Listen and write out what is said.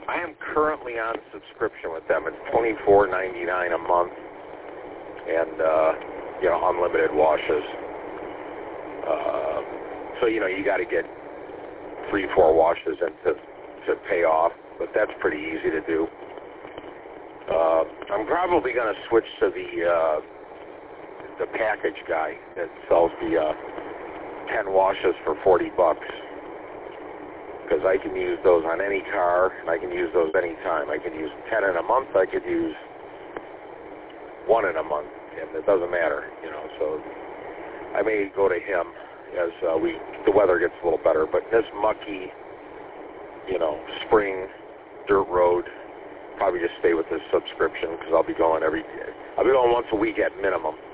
I am currently on subscription with them. It's $24.99 a month, and unlimited washes. So you got to get 3-4 washes to pay off, but that's pretty easy to do. I'm probably going to switch to the package guy that sells the 10 washes for $40, because I can use those on any car, and I can use those anytime. I can use 10 in a month. I could use 1 in a month, and it doesn't matter, So I may go to him as the weather gets a little better. But this mucky, spring dirt road, probably just stay with this subscription because I'll be going once a week at minimum.